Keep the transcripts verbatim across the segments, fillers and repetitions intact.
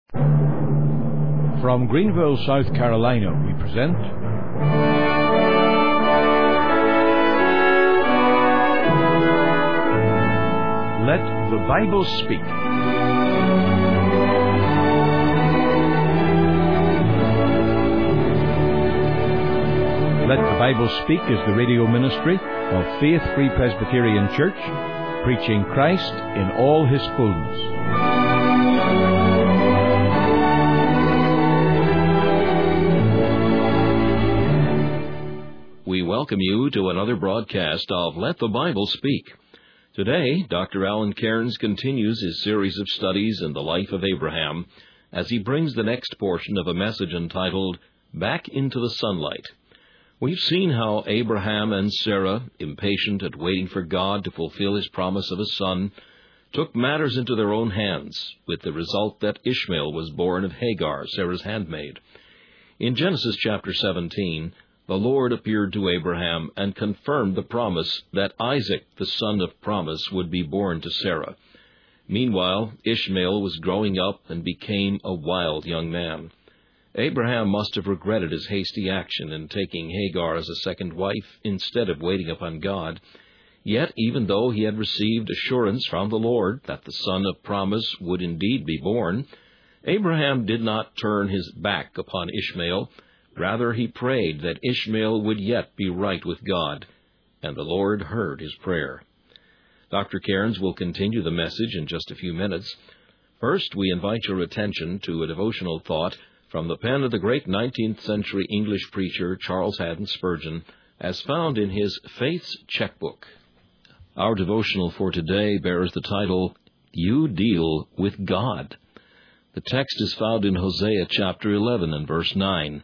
From Greenville, South Carolina, we present Let the Bible Speak. Let the Bible Speak is the radio ministry of Faith Free Presbyterian Church, preaching Christ in all His fullness. We welcome you to another broadcast of Let the Bible Speak. Today, Doctor Alan Cairns continues his series of studies in the life of Abraham as he brings the next portion of a message entitled, Back into the Sunlight. We've seen how Abraham and Sarah, impatient at waiting for God to fulfill His promise of a son, took matters into their own hands, with the result that Ishmael was born of Hagar, Sarah's handmaid. In Genesis chapter seventeen, the Lord appeared to Abraham and confirmed the promise that Isaac, the son of promise, would be born to Sarah. Meanwhile, Ishmael was growing up and became a wild young man. Abraham must have regretted his hasty action in taking Hagar as a second wife instead of waiting upon God. Yet, even though he had received assurance from the Lord that the son of promise would indeed be born, Abraham did not turn his back upon Ishmael. Rather, he prayed that Ishmael would yet be right with God, and the Lord heard his prayer. Doctor Cairns will continue the message in just a few minutes. First, we invite your attention to a devotional thought from the pen of the great nineteenth century English preacher Charles Haddon Spurgeon, as found in his Faith's Checkbook. Our devotional for today bears the title, You Deal with God. The text is found in Hosea chapter eleven and verse nine.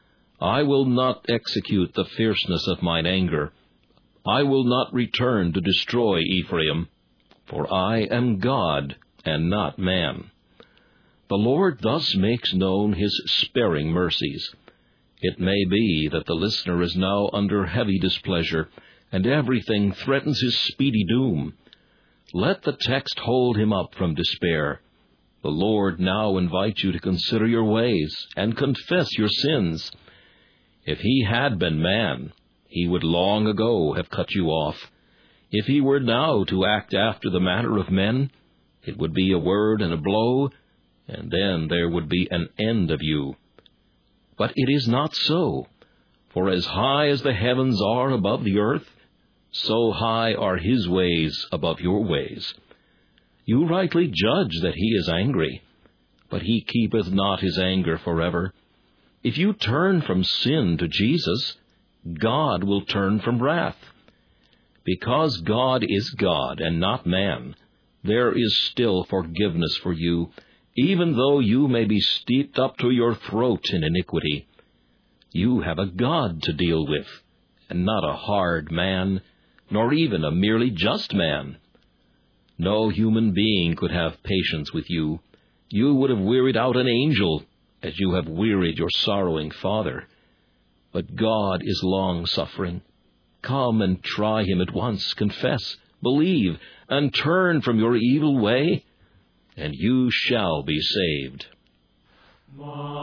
I will not execute the fierceness of mine anger. I will not return to destroy Ephraim, for I am God and not man. The Lord thus makes known His sparing mercies. It may be that the listener is now under heavy displeasure, and everything threatens his speedy doom. Let the text hold him up from despair. The Lord now invites you to consider your ways and confess your sins. If He had been man, He would long ago have cut you off. If He were now to act after the manner of men, it would be a word and a blow, and then there would be an end of you. But it is not so, for as high as the heavens are above the earth, so high are His ways above your ways. You rightly judge that He is angry, but He keepeth not His anger forever. If you turn from sin to Jesus, God will turn from wrath. Because God is God and not man, there is still forgiveness for you, even though you may be steeped up to your throat in iniquity. You have a God to deal with, and not a hard man, nor even a merely just man. No human being could have patience with you. You would have wearied out an angel, as you have wearied your sorrowing father. But God is long-suffering. Come and try Him at once, confess, believe, and turn from your evil way, and you shall be saved. Mine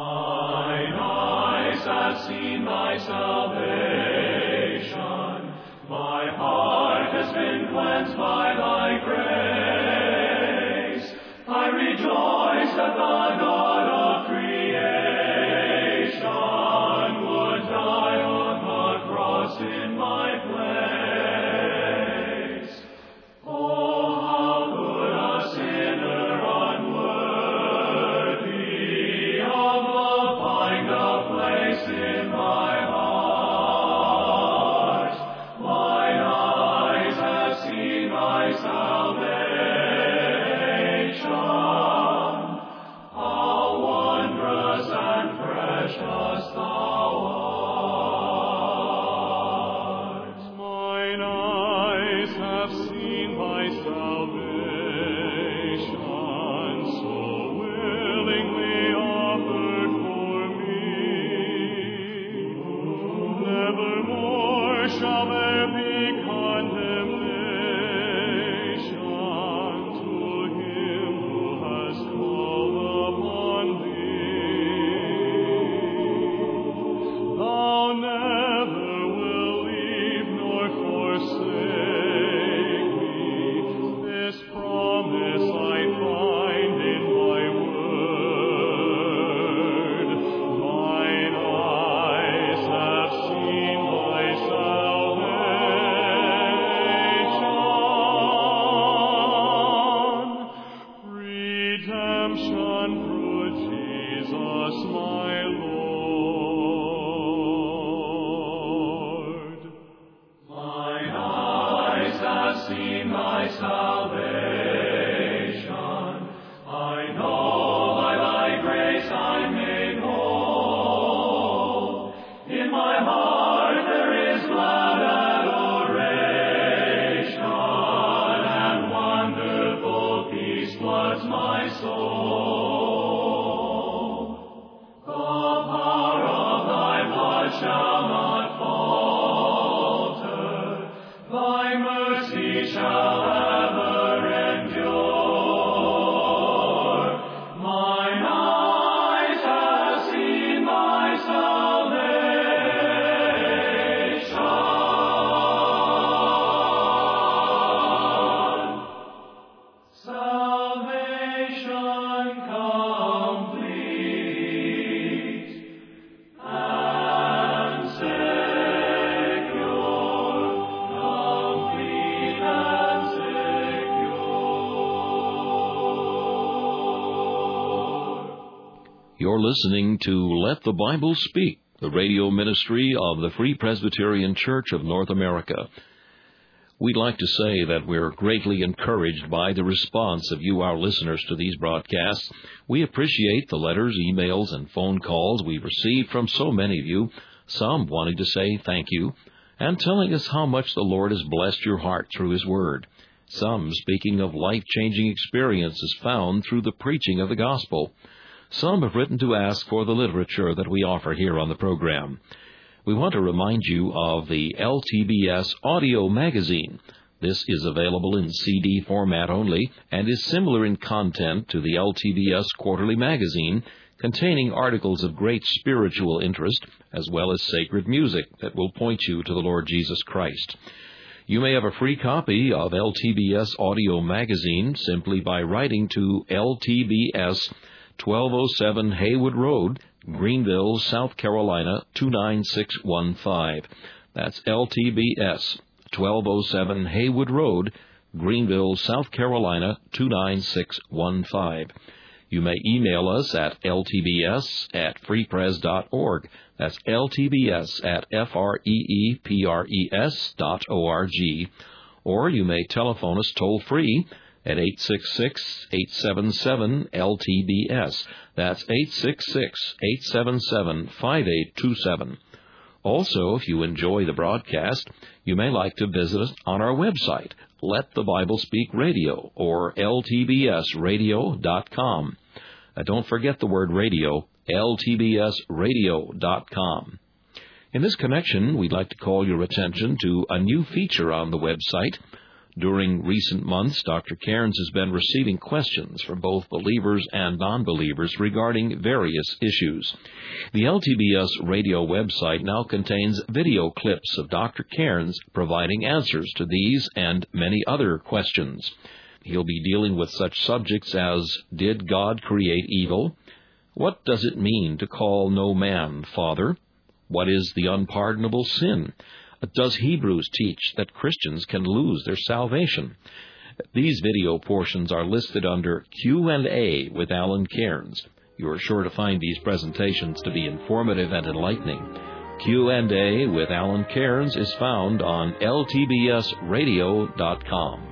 eyes have seen Thy salvation. My heart has been cleansed by Thy grace. I rejoice that the God of creation would die on the cross in my place. Oh, how could a sinner unworthy of love find a place in Thy heart? Jesus, my Lord. Mine eyes have seen thy salvation. I know by thy grace I'm made whole. In my heart there is glad adoration, and wonderful peace floods my soul. The power of thy blood shall not falter, thy mercy shall ever endure. Mine eyes have seen thy salvation. Salvation complete and secure, complete and secure. You're listening to Let the Bible Speak, the radio ministry of the Free Presbyterian Church of North America. We'd like to say that we're greatly encouraged by the response of you, our listeners, to these broadcasts. We appreciate the letters, emails, and phone calls we've received from so many of you, some wanting to say thank you, and telling us how much the Lord has blessed your heart through His Word. Some speaking of life-changing experiences found through the preaching of the gospel. Some have written to ask for the literature that we offer here on the program. We want to remind you of the L T B S audio magazine. This is available in C D format only and is similar in content to the L T B S quarterly magazine, containing articles of great spiritual interest as well as sacred music that will point you to the Lord Jesus Christ. You may have a free copy of L T B S audio magazine simply by writing to L T B S, twelve oh seven Haywood Road, Greenville, South Carolina, two nine six one five. That's L T B S, twelve oh seven Haywood Road, Greenville, South Carolina, two nine six one five. You may email us at L T B S at freepres dot org. That's L T B S at F R E E P R E S dot O R G. Or you may telephone us toll-free at eight six six, eight seven seven, L T B S. That's eight six six, eight seven seven, five eight two seven. Also, if you enjoy the broadcast, you may like to visit us on our website, Let the Bible Speak Radio, or L T B S radio dot com. Uh, don't forget the word radio, L T B S radio dot com. In this connection, we'd like to call your attention to a new feature on the website. During recent months, Doctor Cairns has been receiving questions from both believers and non-believers regarding various issues. The L T B S radio website now contains video clips of Doctor Cairns providing answers to these and many other questions. He'll be dealing with such subjects as, did God create evil? What does it mean to call no man father? What is the unpardonable sin? Does Hebrews teach that Christians can lose their salvation? These video portions are listed under Q and A with Alan Cairns. You are sure to find these presentations to be informative and enlightening. Q and A with Alan Cairns is found on L T B S radio dot com.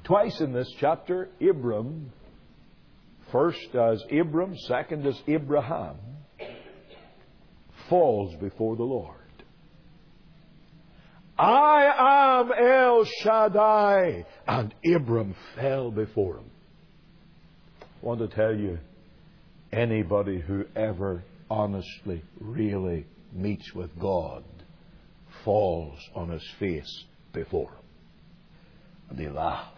Twice in this chapter, Abram, first as Abram, second as Abraham, falls before the Lord. I am El Shaddai. And Abram fell before him. I want to tell you, anybody who ever honestly, really meets with God falls on his face before him. And he laughed.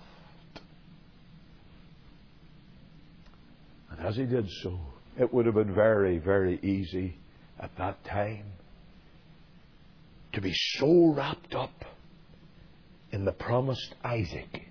And as he did so, it would have been very, very easy at that time to be so wrapped up in the promised Isaac,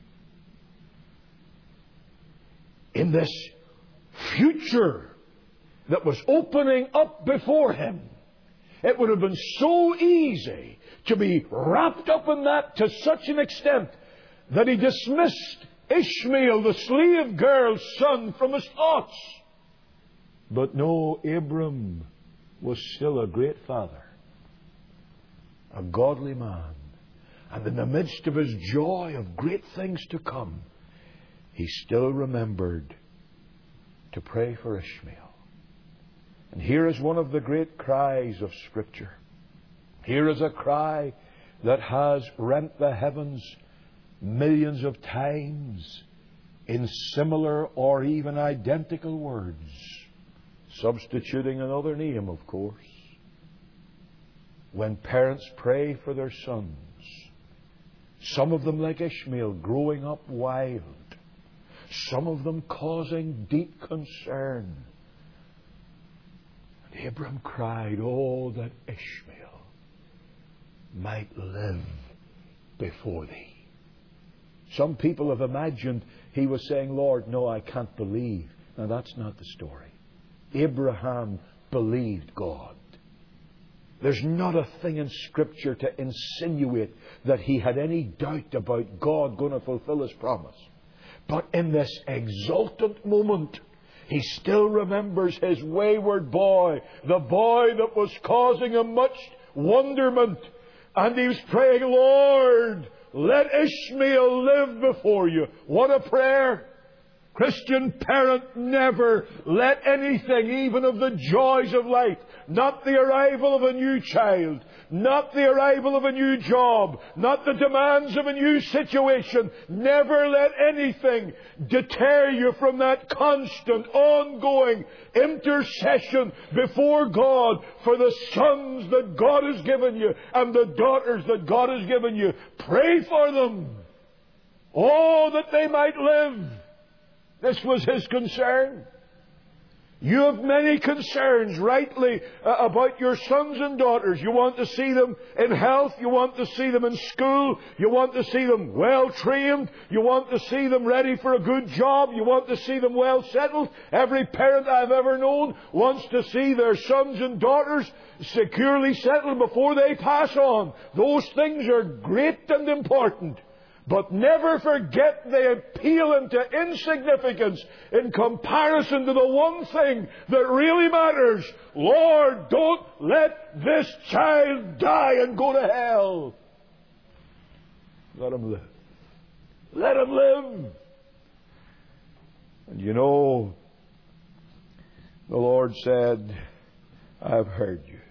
in this future that was opening up before him. It would have been so easy to be wrapped up in that to such an extent that he dismissed Ishmael, the slave girl's son, from his thoughts. But no, Abram was still a great father, a godly man. And in the midst of his joy of great things to come, he still remembered to pray for Ishmael. And here is one of the great cries of Scripture. Here is a cry that has rent the heavens millions of times in similar or even identical words, substituting another name, of course. When parents pray for their sons, some of them like Ishmael growing up wild, some of them causing deep concern. And Abram cried, "Oh, that Ishmael might live before thee." Some people have imagined he was saying, "Lord, no, I can't believe." Now, that's not the story. Abraham believed God. There's not a thing in Scripture to insinuate that he had any doubt about God going to fulfill His promise. But in this exultant moment, he still remembers his wayward boy, the boy that was causing him much wonderment. And he was praying, "Lord, let Ishmael live before you." What a prayer! Christian parent, never let anything, even of the joys of life, not the arrival of a new child, not the arrival of a new job, not the demands of a new situation, never let anything deter you from that constant, ongoing intercession before God for the sons that God has given you and the daughters that God has given you. Pray for them. Oh, that they might live. This was his concern. You have many concerns, rightly, uh, about your sons and daughters. You want to see them in health. You want to see them in school. You want to see them well trained. You want to see them ready for a good job. You want to see them well settled. Every parent I've ever known wants to see their sons and daughters securely settled before they pass on. Those things are great and important. But never forget they pale into insignificance in comparison to the one thing that really matters. Lord, don't let this child die and go to hell. Let him live. Let him live. And you know, the Lord said, "I've heard you."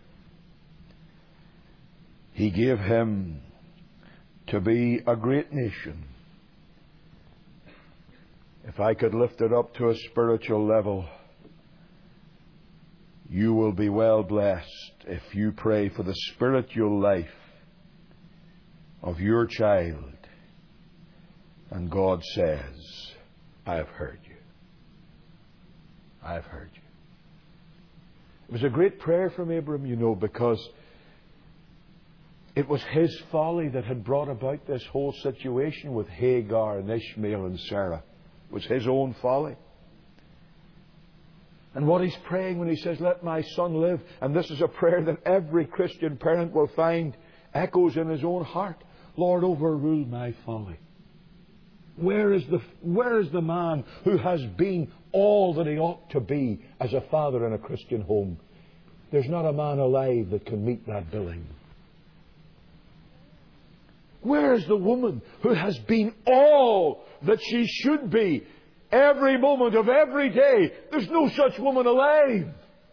He gave him to be a great nation. If I could lift it up to a spiritual level, you will be well blessed if you pray for the spiritual life of your child. And God says, "I've heard you. I've heard you." It was a great prayer from Abram, you know, because it was his folly that had brought about this whole situation with Hagar and Ishmael and Sarah. It was his own folly. And what he's praying when he says, "Let my son live," and this is a prayer that every Christian parent will find echoes in his own heart. "Lord, overrule my folly." Where is the, where is the man who has been all that he ought to be as a father in a Christian home? There's not a man alive that can meet that billing. Where is the woman who has been all that she should be every moment of every day? There's no such woman alive.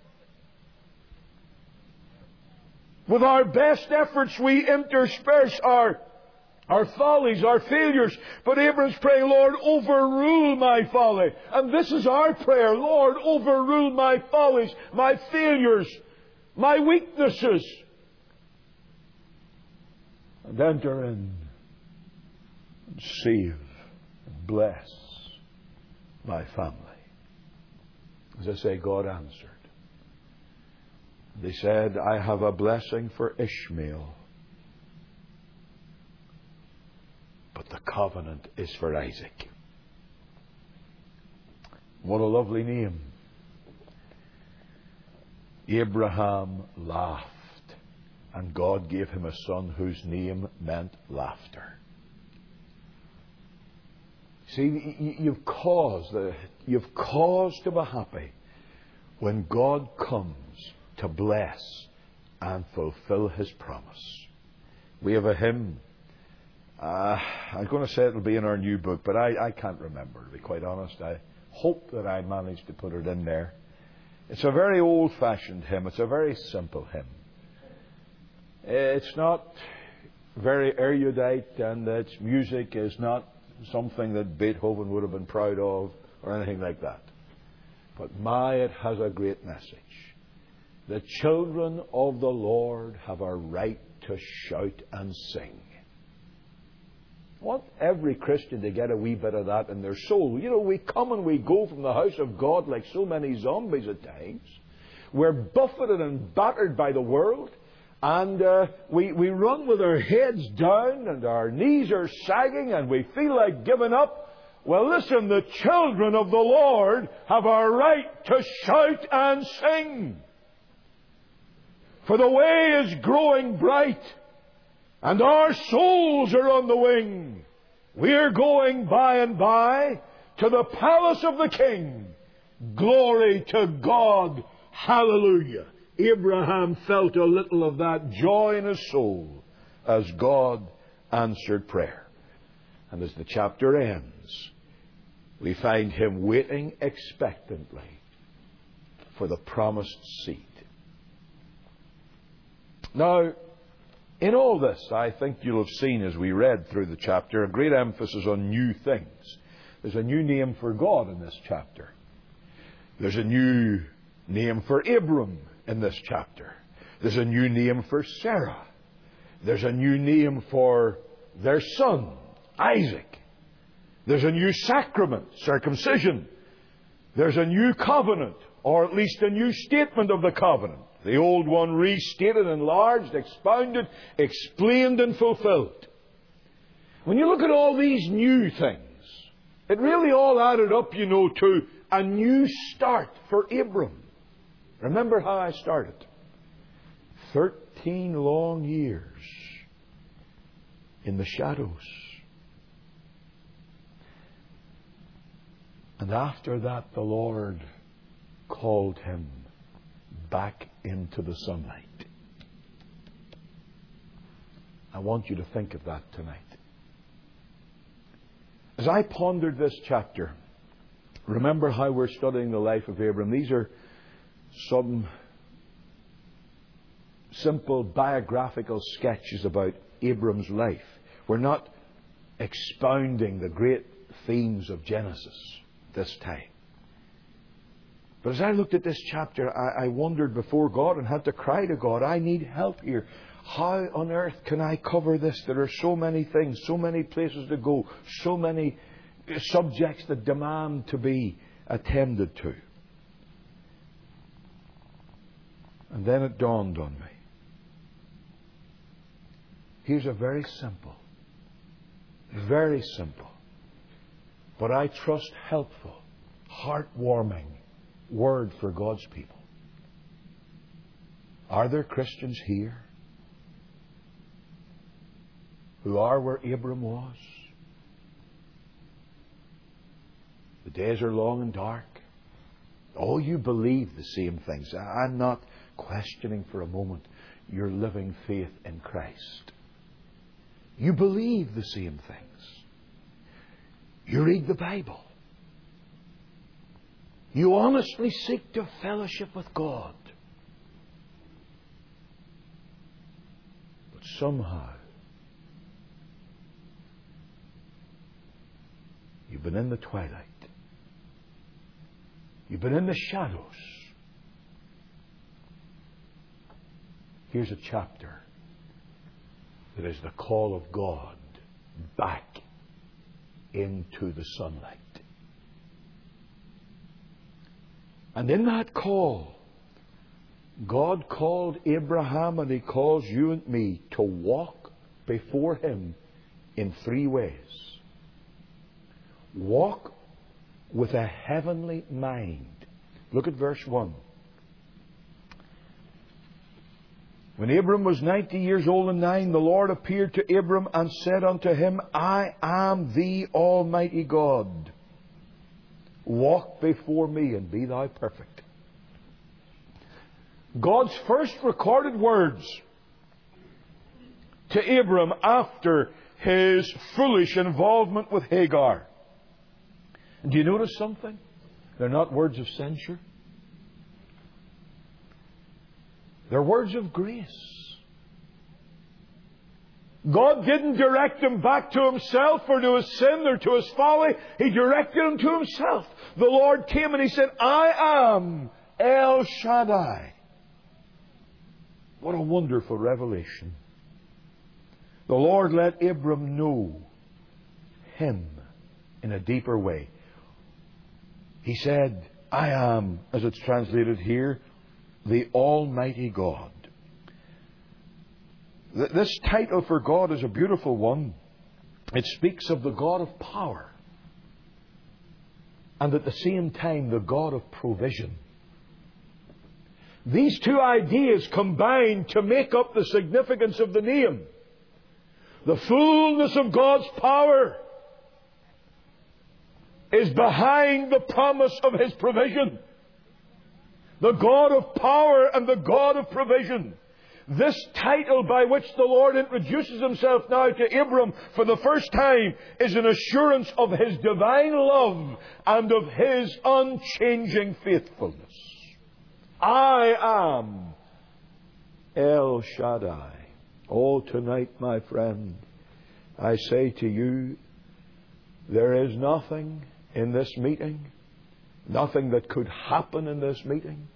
With our best efforts, we intersperse our, our follies, our failures. But Abram's praying, Lord, overrule my folly. And this is our prayer. Lord, overrule my follies, my failures, my weaknesses. And enter in and save and bless my family. As I say, God answered. They said, I have a blessing for Ishmael, but the covenant is for Isaac. What a lovely name. Abraham laughed, and God gave him a son whose name meant laughter. See, you've cause, you've cause to be happy when God comes to bless and fulfill His promise. We have a hymn. Uh, I'm going to say it'll be in our new book, but I, I can't remember, to be quite honest. I hope that I managed to put it in there. It's a very old-fashioned hymn. It's a very simple hymn. It's not very erudite, and its music is not something that Beethoven would have been proud of or anything like that. But my, it has a great message. The children of the Lord have a right to shout and sing. I want every Christian to get a wee bit of that in their soul. You know, we come and we go from the house of God like so many zombies at times. We're buffeted and battered by the world. And uh, we, we run with our heads down and our knees are sagging and we feel like giving up. Well, listen, the children of the Lord have a right to shout and sing. For the way is growing bright, and our souls are on the wing. We're going by and by to the palace of the King. Glory to God. Hallelujah. Abraham felt a little of that joy in his soul as God answered prayer. And as the chapter ends, we find him waiting expectantly for the promised seed. Now, in all this, I think you'll have seen as we read through the chapter, a great emphasis on new things. There's a new name for God in this chapter. There's a new name for Abram in this chapter. There's a new name for Sarah. There's a new name for their son, Isaac. There's a new sacrament, circumcision. There's a new covenant, or at least a new statement of the covenant. The old one restated, enlarged, expounded, explained and fulfilled. When you look at all these new things, it really all added up, you know, to a new start for Abram. Remember how I started? Thirteen long years in the shadows. And after that, the Lord called him back into the sunlight. I want you to think of that tonight. As I pondered this chapter, remember how we're studying the life of Abram. These are some simple biographical sketches about Abram's life. We're not expounding the great themes of Genesis this time. But as I looked at this chapter, I, I wondered before God and had to cry to God, I need help here. How on earth can I cover this? There are so many things, so many places to go, so many subjects that demand to be attended to. And then it dawned on me. Here's a very simple, very simple, but I trust helpful, heartwarming word for God's people. Are there Christians here who are where Abram was? The days are long and dark. Oh, you believe the same things. I'm not questioning for a moment your living faith in Christ. You believe the same things. You read the Bible. You honestly seek to fellowship with God. But somehow, you've been in the twilight. You've been in the shadows. Here's a chapter that is the call of God back into the sunlight. And in that call, God called Abraham, and He calls you and me to walk before Him in three ways. Walk with a heavenly mind. Look at verse one. When Abram was ninety years old and nine, the Lord appeared to Abram and said unto him, I am the Almighty God. Walk before me and be thou perfect. God's first recorded words to Abram after his foolish involvement with Hagar. Do you notice something? They're not words of censure. They're words of grace. God didn't direct him back to himself or to his sin or to his folly. He directed him to himself. The Lord came and He said, I am El Shaddai. What a wonderful revelation. The Lord let Abram know Him in a deeper way. He said, I am, as it's translated here, the Almighty God. This title for God is a beautiful one. It speaks of the God of power and at the same time the God of provision. These two ideas combine to make up the significance of the name. The fullness of God's power is behind the promise of His provision. The God of power and the God of provision. This title by which the Lord introduces Himself now to Abram for the first time is an assurance of His divine love and of His unchanging faithfulness. I am El Shaddai. Oh, tonight, my friend, I say to you, there is nothing in this meeting, nothing that could happen in this meeting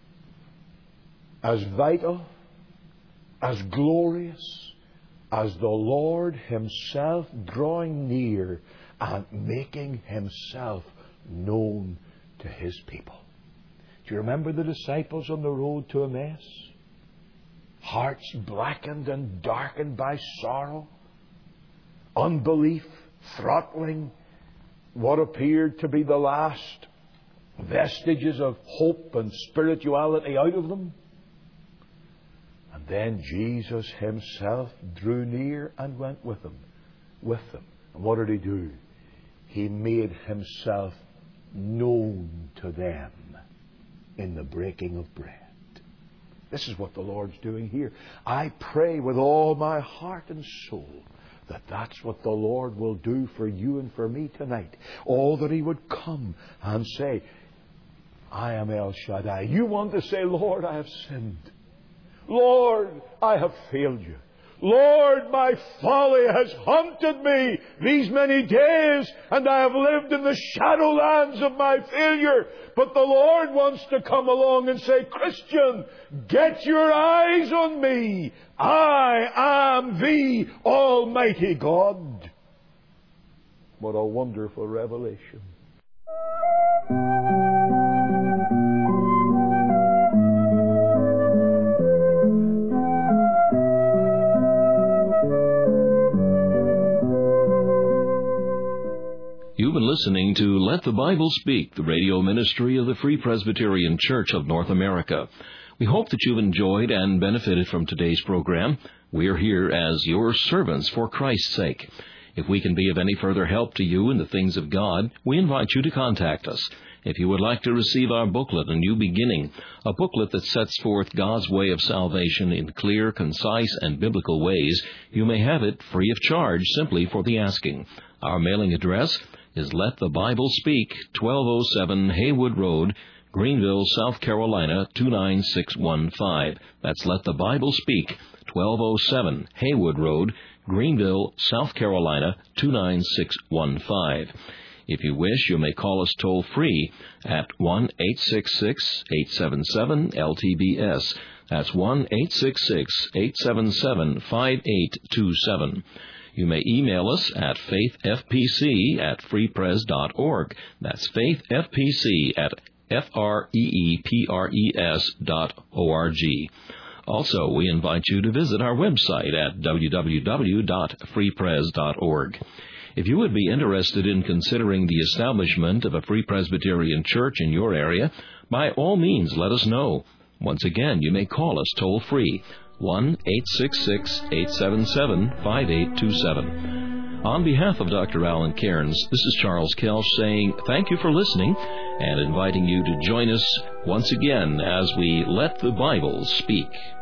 as vital, as glorious as the Lord Himself drawing near and making Himself known to His people. Do you remember the disciples on the road to Emmaus? Hearts blackened and darkened by sorrow, unbelief, throttling what appeared to be the last vestiges of hope and spirituality out of them. And then Jesus Himself drew near and went with them. With them. And what did He do? He made Himself known to them in the breaking of bread. This is what the Lord's doing here. I pray with all my heart and soul that that's what the Lord will do for you and for me tonight. All that He would come and say, I am El Shaddai. You want to say, Lord, I have sinned. Lord, I have failed You. Lord, my folly has haunted me these many days, and I have lived in the shadowlands of my failure. But the Lord wants to come along and say, Christian, get your eyes on me. I am the Almighty God. What a wonderful revelation. You've been listening to Let the Bible Speak, the radio ministry of the Free Presbyterian Church of North America. We hope that you've enjoyed and benefited from today's program. We are here as your servants for Christ's sake. If we can be of any further help to you in the things of God, we invite you to contact us. If you would like to receive our booklet, A New Beginning, a booklet that sets forth God's way of salvation in clear, concise, and biblical ways, you may have it free of charge simply for the asking. Our mailing address is Let the Bible Speak, twelve oh seven Haywood Road, Greenville, South Carolina, two nine six one five. That's Let the Bible Speak, twelve oh seven Haywood Road, Greenville, South Carolina, two nine six one five. If you wish, you may call us toll-free at one eight six six, eight seven seven, L T B S. That's one eight six six, eight seven seven, five eight two seven. You may email us at faithfpc at freepres dot org. That's faithfpc at F R E E P R E S dot O R G. Also, we invite you to visit our website at w w w dot free pres dot org. If you would be interested in considering the establishment of a Free Presbyterian Church in your area, by all means let us know. Once again, you may call us toll-free, one eight six six, eight seven seven, five eight two seven. On behalf of Doctor Alan Cairns, this is Charles Kelsch saying thank you for listening and inviting you to join us once again as we let the Bible speak.